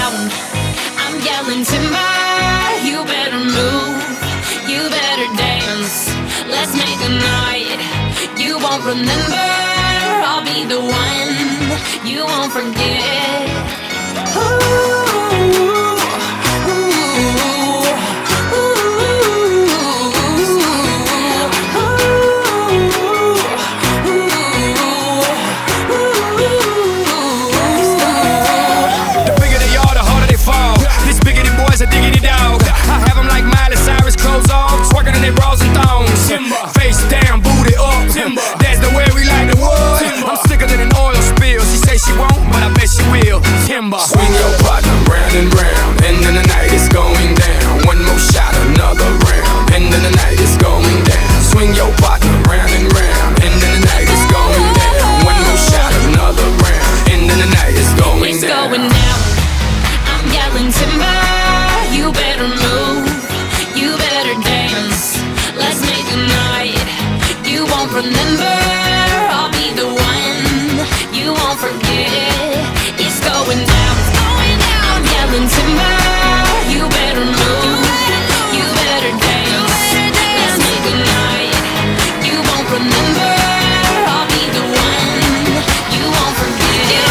down. I'm yelling timber, you better move, you better dance. Let's make a night you won't remember. I'll be the one you won't forget. Face down, booty up. That's the way we like the wood. I'm sicker than an oil spill. She say she won't, but I bet she will. Timber. Swing your partner round and round, and then the night is going down. One more shot, another round, and then the night is going down. Swing your partner round and round, and then the night is going down. One more shot, another round, and then the night is going down. It's going down. I'm yelling timber, you better move, you better dance. Let's make a night you won't remember. I'll be the one you won't forget. It's going down, it's going down. I'm yelling timber, you better move, you better dance. Let's make a night you won't remember. I'll be the one you won't forget.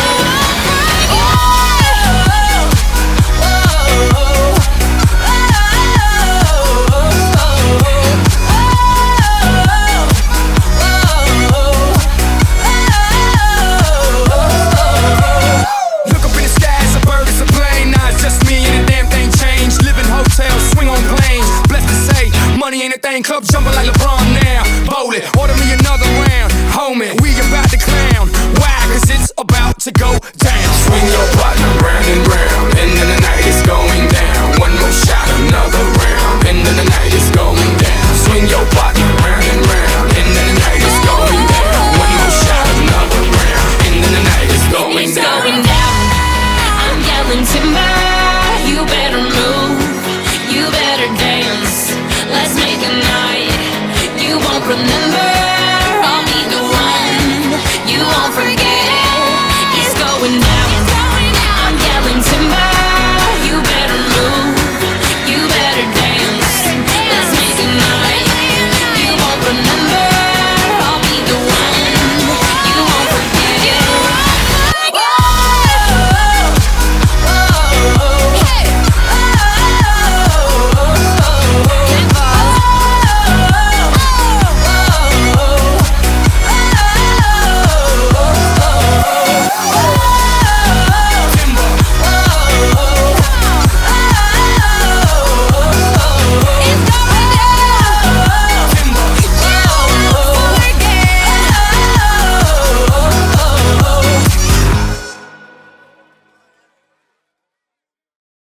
Money ain't a thing, club jumping like LeBron now. Bowl it, order me another round. Homie, we about to clown. Why? Cause it's about to go down. Swing your partner round and round, and then the night is going down. One more shot, another round, and then the night is going down. Swing your partner round and round, and then the night is going down. One more shot, another round, and then the night is going down. It's going down. I'm yelling timber,